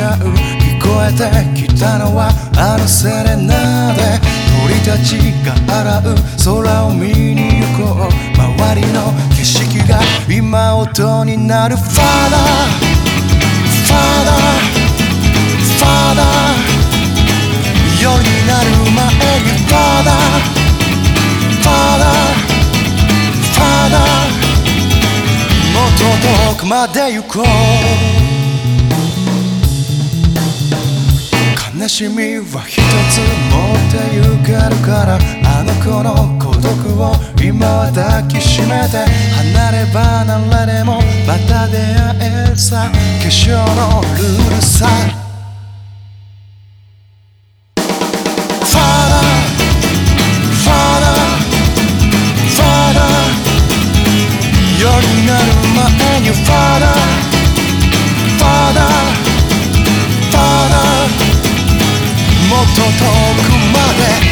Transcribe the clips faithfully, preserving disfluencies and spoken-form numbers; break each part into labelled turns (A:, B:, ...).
A: う聞こえてきたのはあのセレナーデ。鳥たちが洗う空を見に行こう。周りの景色が今音になる。 Father Father Father 夜になる前に Father Father Father もっと遠くまで行こう。悲しみは一つ持ってゆけるから、あの子の孤独を今は抱きしめて、離れ離れでもまた出会えるさ、化粧のルールさ。 Father Father Father 夜になる前に Father Father Father もっと遠くまで。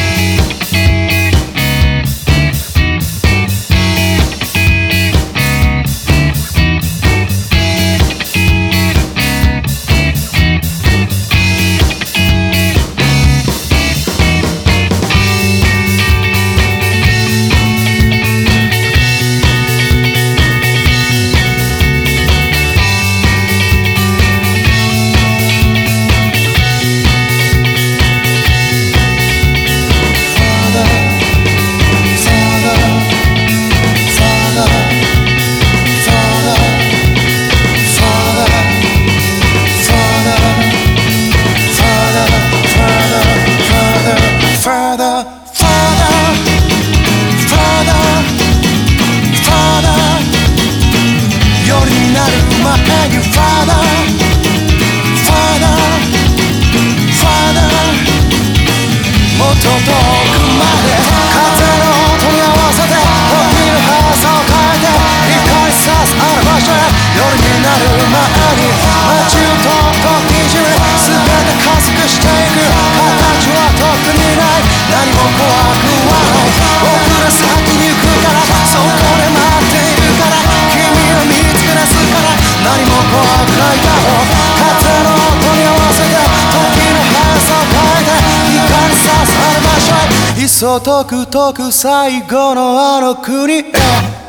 A: もっと遠くまで風の音に合わせて時の速さを変えて光さすある場所へ。夜になる前に街をとっときじめ全て加速していく。形は特にない、何も怖くはない。僕ら先に行くからそこで待っているから、君を見つけ出すから何も怖くないだろう。風の音に合わせて時の速さを変えて光さすいっそ遠く遠く最後のあの国へ。